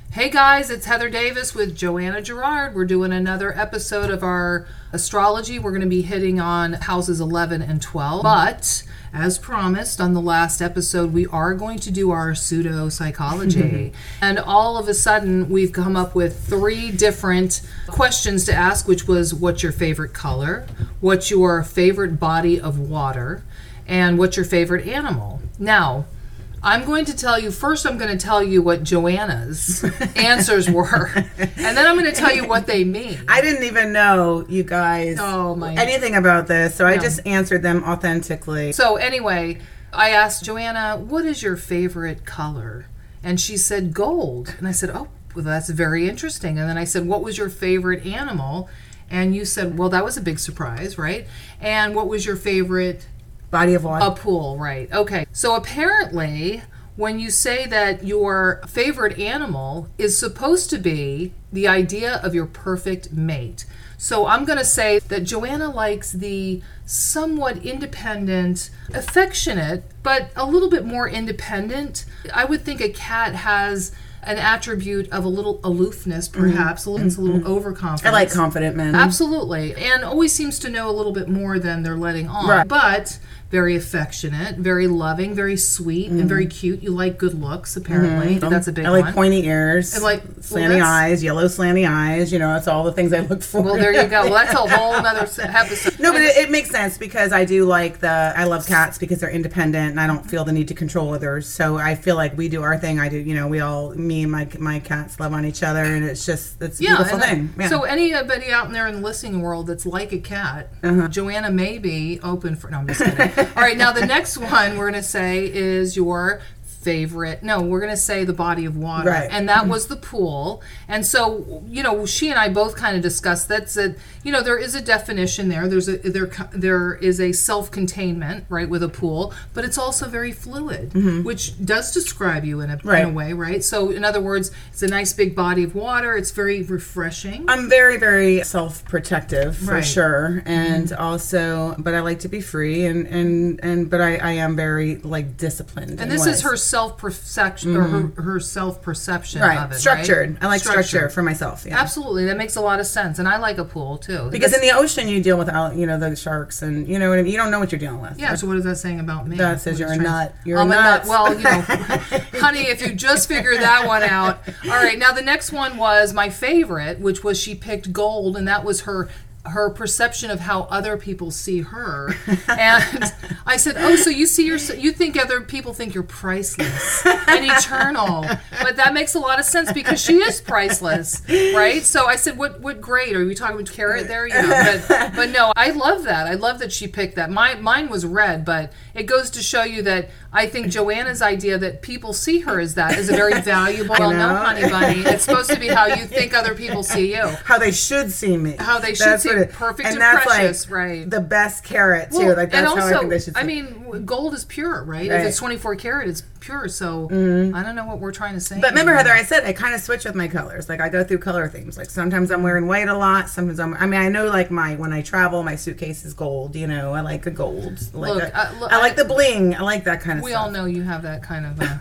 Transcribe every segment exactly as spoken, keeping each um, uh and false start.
Hey guys, it's Heather Davis with Joanna Gerard. We're doing another episode of our astrology. We're going to be hitting on houses eleven and twelve. But, as promised on the last episode, we are going to do our pseudo-psychology. And all of a sudden, we've come up with three different questions to ask, which was, what's your favorite color? What's your favorite body of water? And what's your favorite animal? Now, I'm going to tell you, first I'm going to tell you what Joanna's answers were, and then I'm going to tell you what they mean. I didn't even know, you guys, oh, my anything about this, so no. I just answered them authentically. So anyway, I asked Joanna, what is your favorite color? And she said gold. And I said, oh, well, that's very interesting. And then I said, what was your favorite animal? And you said, well, that was a big surprise, right? And what was your favorite body of water? A pool, right. Okay. So apparently, when you say that your favorite animal is supposed to be the idea of your perfect mate. So I'm going to say that Joanna likes the somewhat independent, affectionate, but a little bit more independent. I would think a cat has an attribute of a little aloofness, perhaps. Mm-hmm. It's a little mm-hmm. overconfidence. I like confident men. Absolutely. And always seems to know a little bit more than they're letting on. Right. But very affectionate, very loving, very sweet, mm-hmm. and very cute. You like good looks, apparently. Mm-hmm. That's a big one. I like one. pointy ears, and like slanty well, eyes, yellow slanty eyes. You know, that's all the things I look for. Well, there you go. Well, that's a whole other episode. No, but it, it makes sense because I do like the, I love cats because they're independent and I don't feel the need to control others. So I feel like we do our thing. I do, you know, we all, me and my my cats love on each other and it's just, it's a yeah, beautiful thing. I, yeah. So anybody out there in the listening world that's like a cat, uh-huh. Joanna may be open for, no, I'm just kidding. All right, now the next Next one we're going to say is your favorite, no, we're going to say the body of water. Right. And that was the pool. And so, you know, she and I both kind of discussed that's a, you know, there is a definition there. There's a, there, there is a self-containment, right, with a pool, but it's also very fluid, mm-hmm. which does describe you in a, right. in a way, right? So, in other words, it's a nice big body of water. It's very refreshing. I'm very, very self-protective for right. sure. And mm-hmm. also, but I like to be free and, and, and but I, I am very, like, disciplined. And this ways. is her self-perception, mm-hmm. or her, her self-perception right. of it, structured. right? I like structured. structure for myself. Yeah. Absolutely. That makes a lot of sense. And I like a pool, too. Because That's, in the ocean, you deal with, you know, the sharks and, you know what I mean? You don't know what you're dealing with. Yeah, so what is that saying about me? That says you're a nut. You're I'm a nut. Well, you know, honey, if you just figured that one out. All right, now the next one was my favorite, which was she picked gold, and that was her her perception of how other people see her. And I said, oh, so you see your, you think other people think you're priceless and eternal. But that makes a lot of sense because she is priceless, right? So I said, what what grade? Are we talking about carrot there? You know, but, but no, I love that. I love that she picked that. My, mine was red, but it goes to show you that I think Joanna's idea that people see her as that is a very valuable, well, no, honey bunny. It's supposed to be how you think other people see you. How they should see me. How they should that's see it, perfect and, and that's precious, like right? The best carrot too. Well, like that's and also, how I think they should see. I mean, gold is pure, right? right. If it's twenty-four karat, it's pure. So mm-hmm. I don't know what we're trying to say. But remember, Heather, I said I kind of switch with my colors. Like I go through color themes. Like sometimes I'm wearing white a lot. Sometimes I'm. I mean, I know like my when I travel, my suitcase is gold. You know, I like the gold. I like, look, a, uh, look, I like the bling. I like that kind of we stuff. all know you have that kind of. Uh,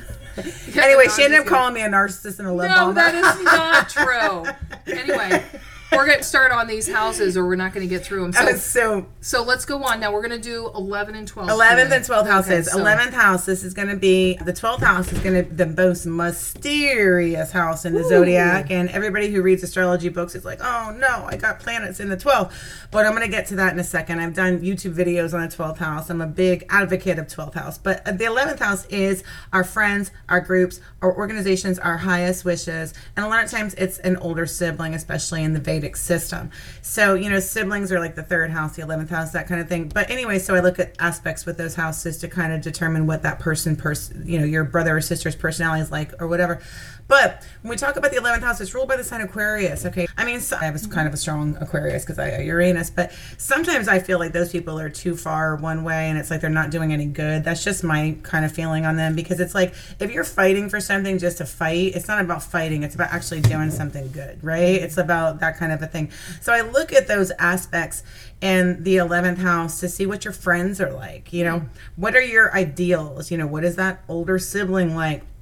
anyway, she ended up calling me a narcissist and a love No, bomber. that is not true. Anyway. We're going to start on these houses or we're not going to get through them. So, so, so let's go on. Now we're going to do eleven and twelve. eleventh and twelfth houses. Okay, so. eleventh house, this is going to be, the twelfth house is going to be the most mysterious house in the Ooh. Zodiac. And everybody who reads astrology books is like, oh no, I got planets in the twelfth. But I'm going to get to that in a second. I've done YouTube videos on the twelfth house. I'm a big advocate of twelfth house. But the eleventh house is our friends, our groups, our organizations, our highest wishes. And a lot of times it's an older sibling, especially in the Vedic system. So, you know, siblings are like the third house, the eleventh house, that kind of thing. But anyway, so I look at aspects with those houses to kind of determine what that person, pers- you know, your brother or sister's personality is like or whatever. But when we talk about the eleventh house, it's ruled by the sign Aquarius, okay? I mean, so I have a, kind of a strong Aquarius because I have Uranus, but sometimes I feel like those people are too far one way and it's like they're not doing any good. That's just my kind of feeling on them because it's like if you're fighting for something just to fight, it's not about fighting. It's about actually doing something good, right? It's about that kind of a thing. So I look at those aspects in the eleventh house to see what your friends are like. You know, what are your ideals? You know, what is that older sibling like?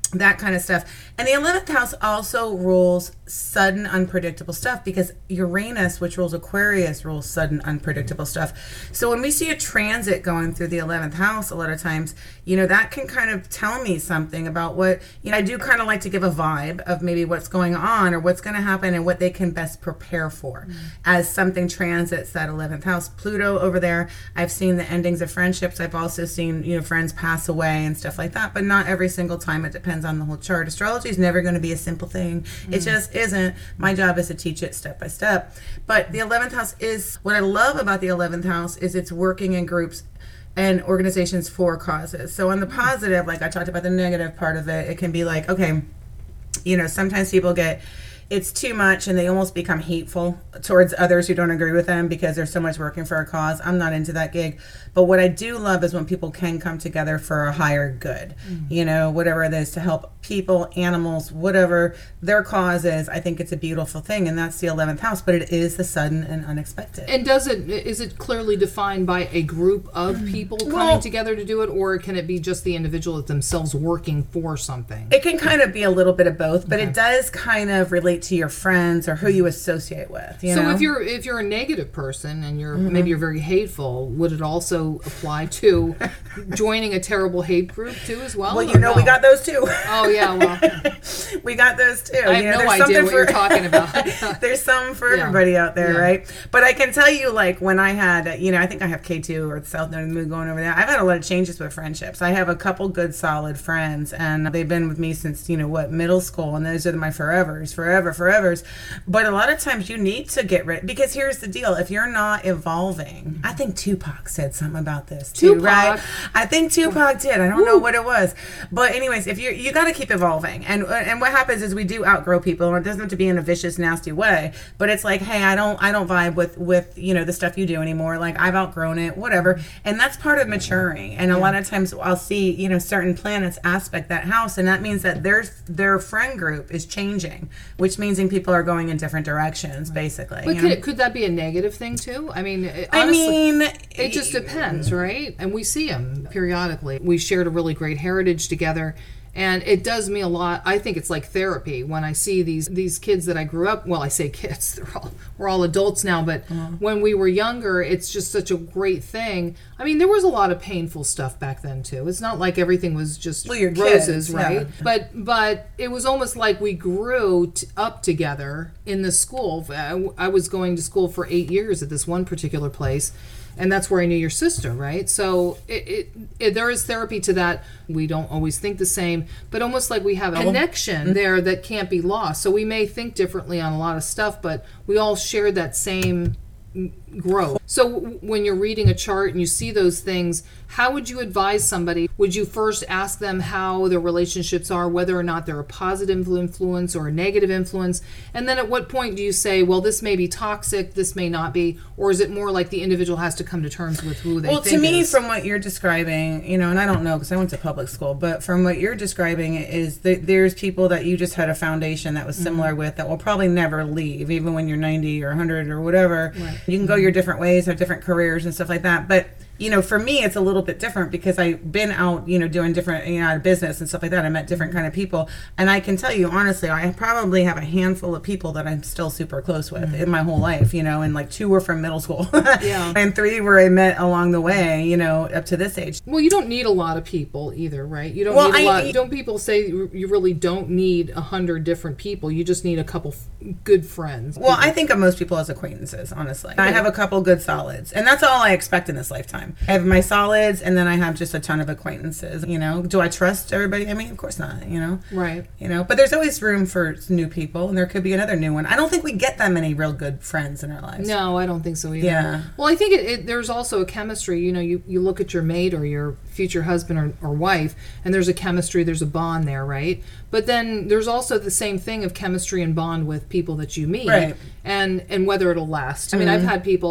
that kind of stuff. And the eleventh house also rules sudden, unpredictable stuff because Uranus, which rules Aquarius, rules sudden, unpredictable stuff. So when we see a transit going through the eleventh house, a lot of times, you know, that can kind of tell me something about what, you know, I do kind of like to give a vibe of maybe what's going on or what's going to happen and what they can best prepare for mm. as something transits that eleventh house. Pluto over there, I've seen the endings of friendships. I've also seen, you know, friends pass away and stuff like that, but not every single time. It depends on the whole chart. Astrology is never going to be a simple thing. Mm. It just isn't. My job is to teach it step by step. But the eleventh house is, what I love about the eleventh house is it's working in groups and organizations for causes. So on the positive, like I talked about the negative part of it, it can be like, okay, you know, sometimes people get, it's too much and they almost become hateful towards others who don't agree with them because there's so much working for a cause. I'm not into that gig. But what I do love is when people can come together for a higher good, mm-hmm. you know, whatever it is, to help people, animals, whatever their cause is. I think it's a beautiful thing, and that's the eleventh house, but it is the sudden and unexpected. And does it, is it clearly defined by a group of people coming well, together to do it, or can it be just the individual themselves working for something? It can kind of be a little bit of both, but okay. it does kind of relate to your friends or who you associate with. You so know? if you're if you're a negative person and you're mm-hmm. maybe you're very hateful, would it also apply to joining a terrible hate group too as well? Well, you know, no? we got those too. Oh yeah, well, we got those too. I have you know, no idea what for, you're talking about. There's some for yeah. everybody out there, yeah. right? But I can tell you, like when I had, you know, I think I have K two or South Node of the Moon going over there. I've had a lot of changes with friendships. I have a couple good, solid friends, and they've been with me since, you know, what, middle school, and those are my forevers, forever, forevers. But a lot of times you need to get rid, because here's the deal: if you're not evolving, I think Tupac said something about this too, Tupac. right? I think Tupac did. I don't Woo. know what it was, but anyways, if you you got to keep evolving, and and what happens is we do outgrow people, and it doesn't have to be in a vicious, nasty way. But it's like, hey, I don't I don't vibe with with you know the stuff you do anymore. Like I've outgrown it, whatever, and that's part of maturing. And a lot of times I'll see you know certain planets aspect that house, and that means that their their friend group is changing, which means people are going in different directions, basically. But you could, know? could that be a negative thing too? I mean, honestly, I mean, it just depends, right? And we see them periodically. We shared a really great heritage together, and it does me a lot. I think it's like therapy when I see these these kids that I grew up. Well, I say kids; they're all we're all adults now. But mm-hmm. when we were younger, it's just such a great thing. I mean, there was a lot of painful stuff back then too. It's not like everything was just well, roses, kids, right? Yeah. But but it was almost like we grew t- up together in the school. I, I was going to school for eight years at this one particular place. And that's where I knew your sister, right? So it, it, it, there is therapy to that. We don't always think the same, but almost like we have a connection mm-hmm. there that can't be lost. So we may think differently on a lot of stuff, but we all share that same growth. So when you're reading a chart and you see those things, how would you advise somebody? Would you first ask them how their relationships are, whether or not they're a positive influence or a negative influence? And then at what point do you say, well, this may be toxic, this may not be, or is it more like the individual has to come to terms with who they well, think to me, is? From what you're describing, you know, and I don't know because I went to public school, but from what you're describing is that there's people that you just had a foundation that was similar mm-hmm. with that will probably never leave, even when you're ninety or one hundred or whatever. Right. You can go your different ways, have different careers and stuff like that. But you know, for me, it's a little bit different because I've been out, you know, doing different, you know, out of business and stuff like that. I met different kind of people. And I can tell you, honestly, I probably have a handful of people that I'm still super close with mm-hmm. in my whole life, you know, and like two were from middle school. yeah. And three were I met along the way, you know, up to this age. Well, you don't need a lot of people either, right? You don't well, need a I, lot. Don't people say you really don't need a hundred different people? You just need a couple good friends. Well, people. I think of most people as acquaintances, honestly. Yeah. I have a couple good solids. And that's all I expect in this lifetime. I have my solids. And then I have just a ton of acquaintances, you know. Do I trust everybody? I mean, of course not, you know. Right. You know, but there's always room for new people, and there could be another new one. I don't think we get that many real good friends in our lives. No, I don't think so either. Yeah. Well, I think it, it, there's also a chemistry. You know, you, you look at your mate or your future husband or, or wife, and there's a chemistry, there's a bond there, right? But then there's also the same thing of chemistry and bond with people that you meet. Right. And, and whether it'll last. I mean, mm-hmm. I've had people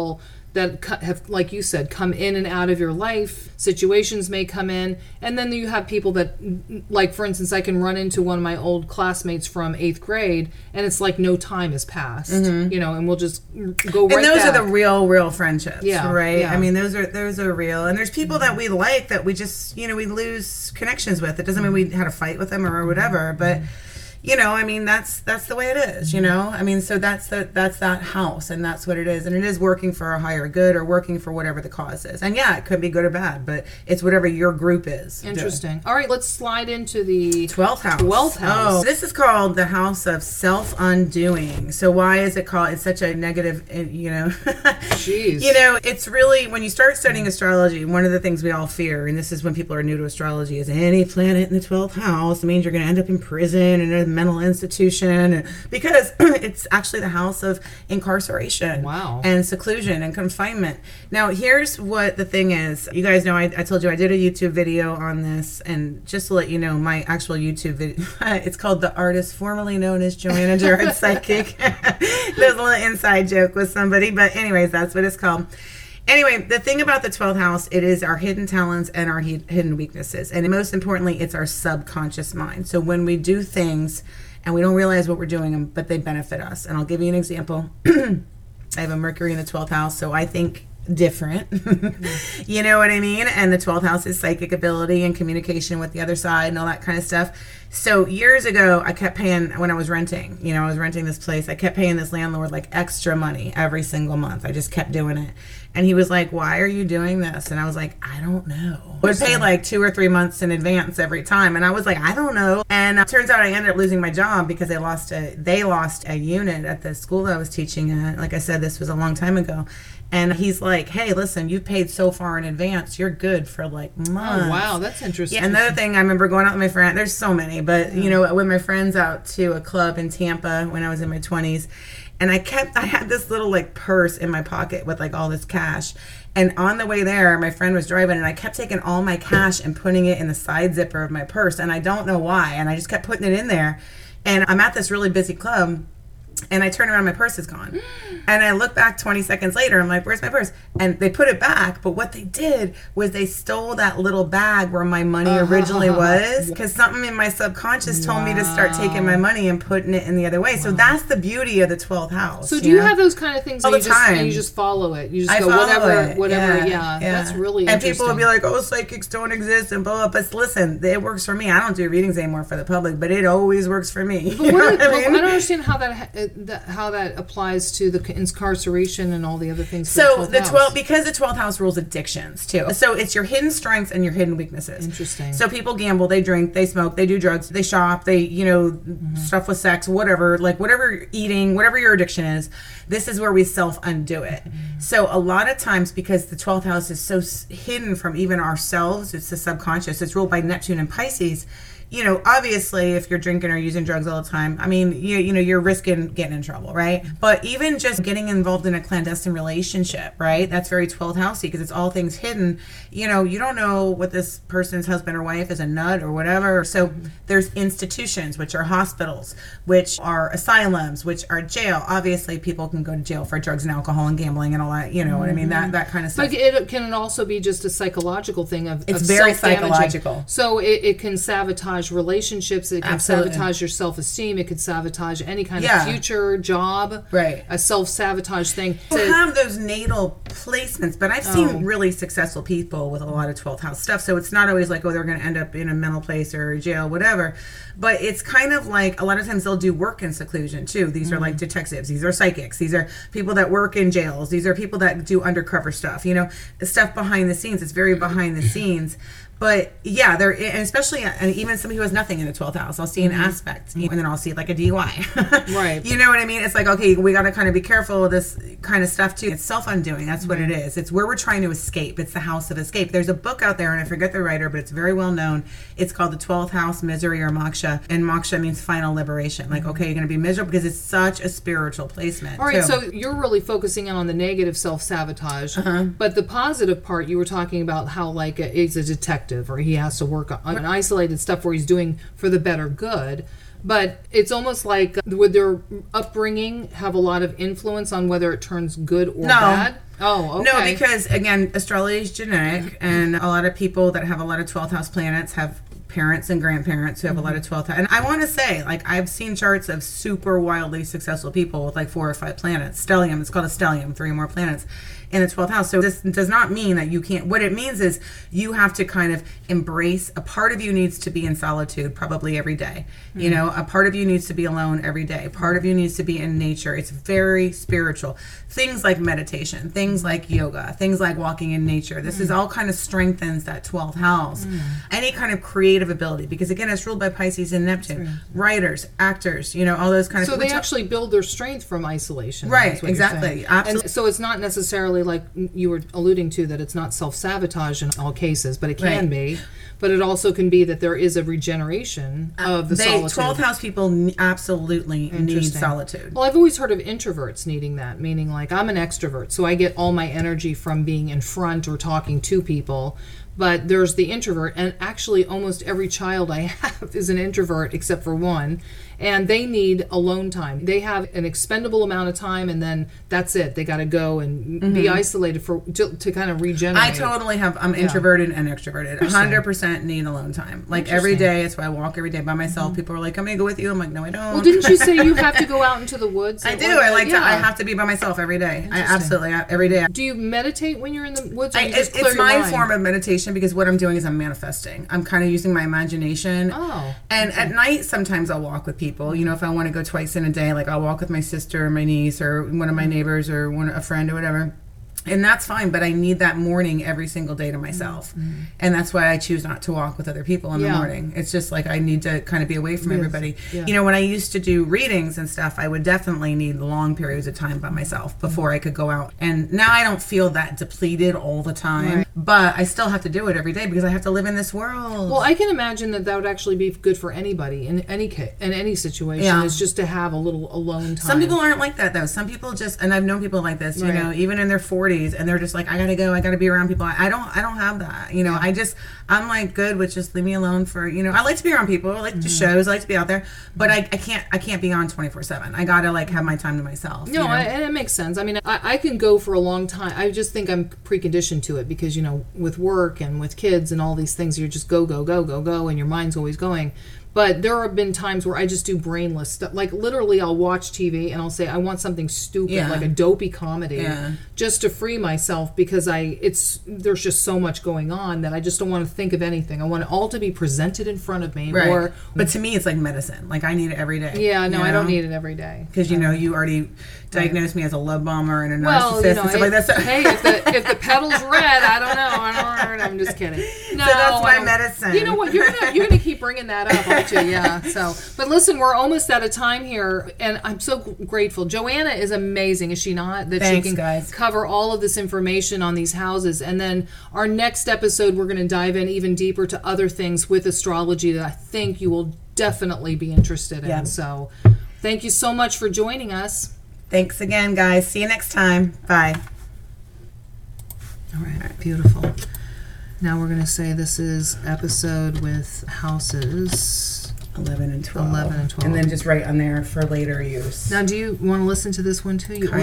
that co- have, like you said, come in and out of your life. Situations may come in, and then you have people that, like for instance, I can run into one of my old classmates from eighth grade, and it's like no time has passed, mm-hmm. you know, and we'll just go right And those back. are the real, real friendships, yeah, right? Yeah. I mean, those are those are real. And there's people that we like that we just, you know, we lose connections with. It doesn't mean we had a fight with them or whatever, but. You know, I mean, that's that's the way it is, you know? I mean, so that's the, that's that house, and that's what it is. And it is working for a higher good or working for whatever the cause is. And yeah, it could be good or bad, but it's whatever your group is. Interesting. Doing. All right, let's slide into the twelfth house. twelfth house. Oh, this is called the house of self-undoing. So why is it called, it's such a negative, you know? Jeez. You know, it's really, when you start studying astrology, one of the things we all fear, and this is when people are new to astrology, is any planet in the twelfth house means you're going to end up in prison and a mental institution, because it's actually the house of incarceration. Wow. And seclusion and confinement. Now, here's what the thing is. You guys know I, I told you I did a YouTube video on this, and just to let you know, my actual YouTube video, it's called The Artist Formerly Known as Joanna Gerard Psychic. There's a little inside joke with somebody, but anyways, that's what it's called. Anyway, the thing about the twelfth house, it is our hidden talents and our he- hidden weaknesses. And most importantly, it's our subconscious mind. So when we do things and we don't realize what we're doing, but they benefit us. And I'll give you an example. I have a Mercury in the twelfth house, so I think different. You know what I mean? And the twelfth house is psychic ability and communication with the other side and all that kind of stuff. So years ago, I kept paying, when I was renting, you know, I was renting this place, I kept paying this landlord like extra money every single month. I just kept doing it. And he was like, why are you doing this? And I was like, I don't know. I would pay like two or three months in advance every time. And I was like, I don't know. And it turns out I ended up losing my job because they lost a, they lost a unit at the school that I was teaching at. Like I said, this was a long time ago. And he's like, hey, listen, you paid so far in advance. You're good for like months. Oh, wow. That's interesting. Yeah, another thing, I remember going out with my friend. There's so many. But, you know, with my friends out to a club in Tampa when I was in my twenties. And I kept, I had this little like purse in my pocket with like all this cash. And on the way there, my friend was driving and I kept taking all my cash and putting it in the side zipper of my purse. And I don't know why. And I just kept putting it in there. And I'm at this really busy club. And I turn around, my purse is gone. And I look back twenty seconds later, I'm like, where's my purse? And they put it back. But what they did was they stole that little bag where my money uh-huh. originally was. Because something in my subconscious told wow. me to start taking my money and putting it in the other way. Wow. So that's the beauty of the twelfth house. So do you, you know? have those kind of things all that the you, just, time. you just follow it? You just I go, whatever, it. whatever. Yeah, yeah, yeah. That's really and interesting. And people will be like, oh, psychics don't exist and blah, blah. But listen, it works for me. I don't do readings anymore for the public, but it always works for me. But what is, I, mean? I don't understand how that, that how that applies to the incarceration and all the other things. So the twelfth, because the twelfth house rules addictions too. So it's your hidden strengths and your hidden weaknesses. Interesting. So people gamble, they drink, they smoke, they do drugs, they shop, they, you know, mm-hmm. stuff with sex, whatever, like whatever you're eating, whatever your addiction is, this is where we self undo it. Mm-hmm. So a lot of times, because the twelfth house is so hidden from even ourselves, it's the subconscious, it's ruled by Neptune and Pisces. You know, obviously, if you're drinking or using drugs all the time, I mean, you you know, you're risking getting in trouble, right? But even just getting involved in a clandestine relationship, right? That's very twelfth housey because it's all things hidden. You know, you don't know what this person's husband or wife is, a nut or whatever. So there's institutions, which are hospitals, which are asylums, which are jail. Obviously, people can go to jail for drugs and alcohol and gambling and all that. You know mm-hmm. what I mean? That that kind of stuff. But it can also be just a psychological thing of it's of very self-damaging. psychological. So it, it can sabotage relationships, it can Absolutely. sabotage your self-esteem, it could sabotage any kind yeah. of future job, right? A self-sabotage thing. We have those natal placements, but I've seen oh. really successful people with a lot of twelfth house stuff, so it's not always like, oh, they're going to end up in a mental place or jail, whatever, but it's kind of like a lot of times they'll do work in seclusion too. These mm-hmm. are like detectives, these are psychics, these are people that work in jails, these are people that do undercover stuff, you know, stuff behind the scenes. It's very behind the scenes. But yeah, there, and especially, and even somebody who has nothing in the twelfth house, I'll see an mm-hmm. aspect, and then I'll see like a D U I. Right. You know what I mean? It's like, okay, we got to kind of be careful of this kind of stuff too. It's self-undoing. That's mm-hmm. what it is. It's where we're trying to escape. It's the house of escape. There's a book out there, and I forget the writer, but it's very well known. It's called The twelfth House, Misery or Moksha. And Moksha means final liberation. Like, okay, you're going to be miserable because it's such a spiritual placement. All right, too. So you're really focusing in on the negative self-sabotage. Uh-huh. But the positive part, you were talking about how, like, a, he's a detective or he has to work on an isolated stuff where he's doing for the better good. But it's almost like, would their upbringing have a lot of influence on whether it turns good or No. bad? Oh, okay. No, because again, astrology is genetic, and a lot of people that have a lot of twelfth house planets have parents and grandparents who have mm-hmm. a lot of twelfth house. And I want to say, like, I've seen charts of super wildly successful people with like four or five planets. Stellium, it's called a stellium, three or more planets in the twelfth house. So this does not mean that you can't. What it means is you have to kind of embrace, a part of you needs to be in solitude probably every day. Mm-hmm. You know, a part of you needs to be alone every day. Part of you needs to be in nature. It's very spiritual. Things like meditation, things like yoga, things like walking in nature. This mm-hmm. is all kind of strengthens that twelfth house. Mm-hmm. Any kind of creative ability, because again, it's ruled by Pisces and Neptune. Right. Writers, actors, you know, all those kind of so they actually build their strength from isolation. Right, exactly. Absolutely. And so it's not necessarily like you were alluding to, that it's not self-sabotage in all cases, but it can right. be. But it also can be that there is a regeneration of the they, solitude. twelfth house people absolutely need solitude. Well, I've always heard of introverts needing that, meaning like I'm an extrovert, so I get all my energy from being in front or talking to people. But there's the introvert, and actually almost every child I have is an introvert except for one, and they need alone time. They have an expendable amount of time, and then that's it. They got to go and mm-hmm. be isolated for to, to kind of regenerate. I totally have, I'm yeah. introverted and extroverted. one hundred percent need alone time. Like every day, it's why I walk every day by myself. Mm-hmm. People are like, I'm going to go with you. I'm like, no, I don't. Well, didn't you say you have to go out into the woods? I do. I like yeah. to, I have to be by myself every day. I absolutely, every day. Do you meditate when you're in the woods? Or I, you just it's clear it's your my mind? form of meditation, because what I'm doing is I'm manifesting. I'm kind of using my imagination. Oh. And okay. at night, sometimes I'll walk with people. You know, if I want to go twice in a day, like I'll walk with my sister or my niece or one of my neighbors or one a friend or whatever. And that's fine, but I need that morning every single day to myself. Mm-hmm. And that's why I choose not to walk with other people in yeah. the morning. It's just like I need to kind of be away from yes. everybody. Yeah. You know, when I used to do readings and stuff, I would definitely need long periods of time by myself before I could go out. And now I don't feel that depleted all the time, right. but I still have to do it every day because I have to live in this world. Well, I can imagine that that would actually be good for anybody in any case, in any situation. Yeah. Is just to have a little alone time. Some people aren't like that though. Some people just, and I've known people like this, right. you know, even in their forties, and they're just like, I gotta go, I gotta be around people. I don't I don't have that. You know, yeah. I just I'm like good with just leave me alone for, you know, I like to be around people, I like mm-hmm. to shows, I like to be out there, but I, I can't I can't be on twenty-four seven. I gotta like have my time to myself. No, you know? I, and it makes sense. I mean, I, I can go for a long time. I just think I'm preconditioned to it because, you know, with work and with kids and all these things, you're just go, go, go, go, go, and your mind's always going. But there have been times where I just do brainless stuff. Like, literally, I'll watch T V and I'll say, I want something stupid, yeah. like a dopey comedy, yeah. just to free myself because I it's there's just so much going on that I just don't want to think of anything. I want it all to be presented in front of me. Right. Or, but to me, it's like medicine. Like, I need it every day. Yeah, no, you know? I don't need it every day. Because, you know, you already diagnosed me as a love bomber and a narcissist well, you know, and stuff like that. So. Hey, if the, if the petal's red, I don't know. I don't know. I'm just kidding. No, so that's my medicine. You know what? You're gonna you're gonna keep bringing that up, aren't you? Yeah. So, but listen, we're almost out of time here, and I'm so grateful. Joanna is amazing, is she not? That Thanks, she can guys. cover all of this information on these houses, and then our next episode, we're going to dive in even deeper to other things with astrology that I think you will definitely be interested in. Yeah. So, thank you so much for joining us. Thanks again, guys. See you next time. Bye. All right, beautiful. Now we're going to say this is episode with houses eleven and twelve. eleven and twelve. And then just write on there for later use. Now, do you want to listen to this one too? You, kind